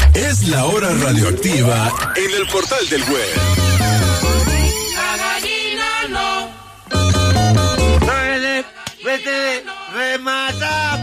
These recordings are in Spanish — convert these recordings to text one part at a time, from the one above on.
Es la hora radioactiva en el portal del web. La gallina no. Vete, remata.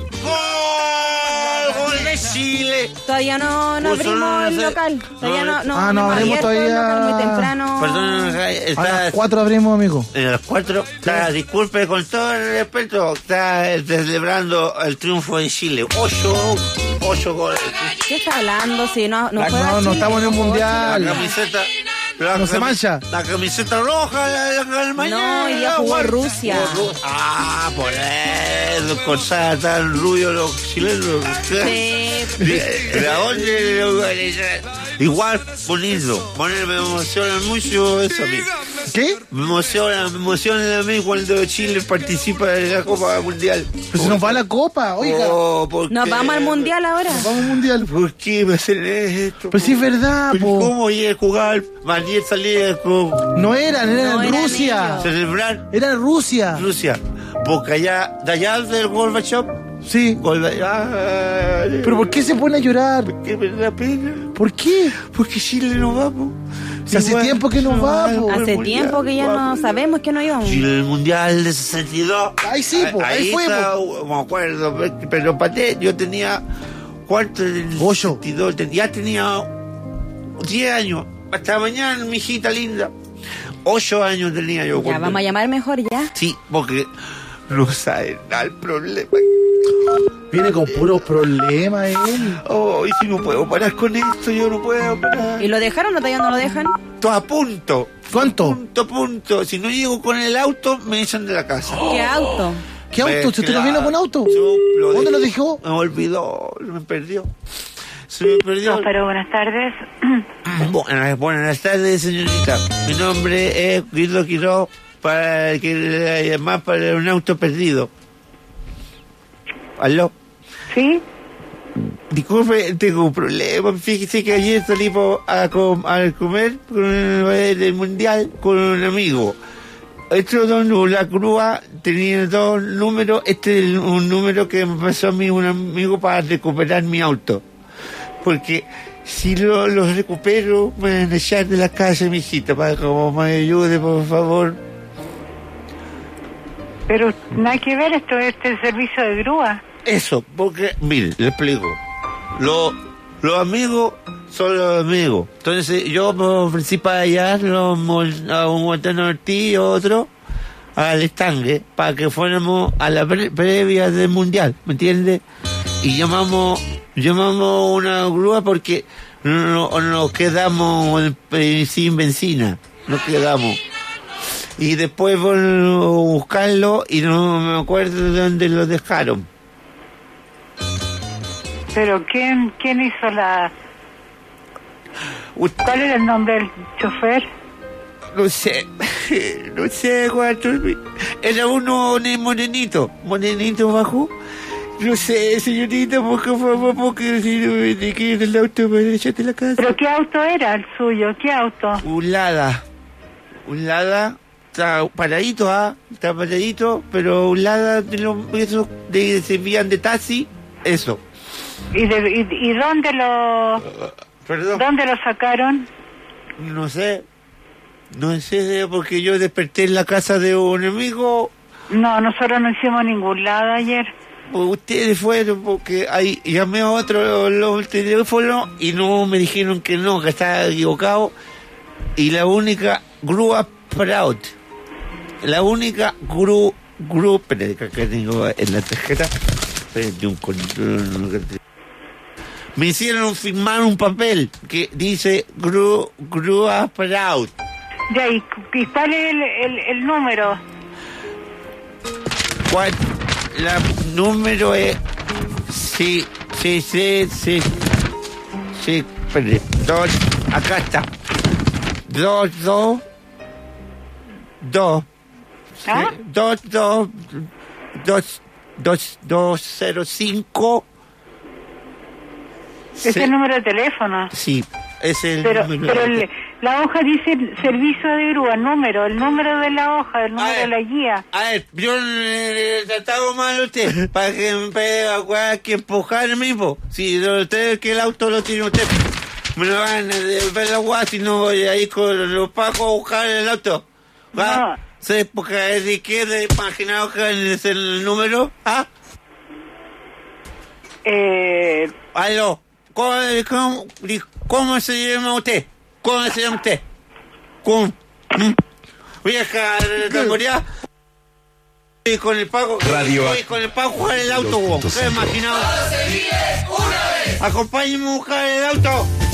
Gol de Chile. Todavía no abrimos el local. Todavía no abrimos abierto todavía. el local muy temprano. Perdón, A está... las 4 abrimos, amigo. A las 4, disculpe con todo el respeto, está celebrando el triunfo de Chile. 8 goles. ¿Qué está hablando? Si no juega No Chile, estamos en un mundial. La camiseta... No se mancha. La camiseta roja, la mañana. No, hoy día jugó Rusia. Por eso, cosas tan rubios los chilenos. Sí. ¿De dónde? Igual, bonito. Me emociona mucho eso a mí. ¿Qué? Me emociona a mí cuando Chile participa en la Copa Mundial. Pues se nos va la copa, oiga. ¿Por Nos qué? vamos al mundial ahora. Vamos al mundial. ¿Por qué me hacen esto? Pues sí es verdad, Pero po. ¿cómo iba a jugar? Ayer salía con No eran Rusia. ellos. celebrar Era Rusia. Rusia. Porque de allá del Gorbachev. Sí. ¿Pero por qué se pone a llorar? ¿Qué me da pena? ¿Por qué? Porque Chile no va, po. Si hace tiempo que no va, po. Hace tiempo que ya no sabemos que no íbamos. Chile, el Mundial de 62. Ahí sí, po, ahí fue, está, me acuerdo, pero paté, yo tenía, ¿cuánto? 8. Ya tenía 10 años. Hasta mañana, mi hijita linda. 8 años tenía yo. Ya, vamos a llamar mejor ya. Sí, porque no saben nada el problema. Viene con puros problemas él. Oh, y si no puedo parar con esto, yo no puedo parar. ¿Y lo dejaron o todavía no lo dejan? Todo a punto. ¿Cuánto? Punto. Si no llego con el auto, me echan de la casa. ¿Qué auto? ¿Qué auto? ¿Usted no vino con auto? Yo ¿Dónde lo dejé. dejó? Me olvidó, me perdió. Se me perdió. No, pero buenas tardes. Buenas tardes, señorita. Mi nombre es Guido Quiroz, para que llamar para un auto perdido. ¿Aló? ¿Sí? Disculpe, tengo un problema. Fíjese que ayer salimos a comer del mundial con un amigo. La grúa tenía 2 números. Este es un número que me pasó a mí un amigo para recuperar mi auto. Porque si lo recupero, me van a echar de la casa, mi hijita, para que me ayude, por favor. Pero nada que ver, esto es el servicio de grúa. Eso, porque, mire, le explico. Los amigos son los amigos. Entonces yo me ofrecí para allá a un Montano Ortiz y otro al estanque para que fuéramos a la previa del mundial, ¿me entiendes? Y llamamos una grúa porque nos quedamos sin benzina, nos quedamos. Y después fueron a buscarlo y no me acuerdo de dónde lo dejaron. Pero ¿quién hizo la...? ¿Cuál era el nombre del chofer? No sé cuánto. Era uno morenito bajo. No sé, señorita, porque si no me quedé del auto para echarte la casa. ¿Pero qué auto era el suyo? ¿Qué auto? Un Lada, está paradito, está paradito, pero un Lada esos se envían de taxi, eso. ¿Y dónde lo...? Perdón. ¿Dónde lo sacaron? No sé, porque yo desperté en la casa de un amigo. No, nosotros no hicimos ningún lado ayer. Ustedes fueron porque ahí llamé a otro los teléfonos y no me dijeron que no, que estaba equivocado. Y la única grúa Proud, la única grúa, espérate, que tengo en la tarjeta, espérate un control. Me hicieron firmar un papel que dice grúa Proud. Ya, ¿y cuál es el número? ¿Cuál? La número es... Sí, espere. Acá está. 2. ¿Ah? 205. ¿Es el número de teléfono? Sí, es el Pero número. La hoja dice servicio de grúa, el número de la hoja, el número de la guía. A ver, yo le he tratado mal a usted, para que me pegue que empujar mismo. Si usted que el auto lo tiene usted, me lo van a ver la guay si no voy a ir con los pacos a buscar el auto. ¿Va? No. ¿Se porque de qué de imaginado que es el número? ¿Ah? Aló, ¿cómo se llama usted? ¿Cómo se llama usted? ¿Cómo? Vieja tamborear. Y con el Paco. Radio. Y con el Paco jugar el auto, vos. ¿Qué imaginado? Acompáñenme a buscar el auto.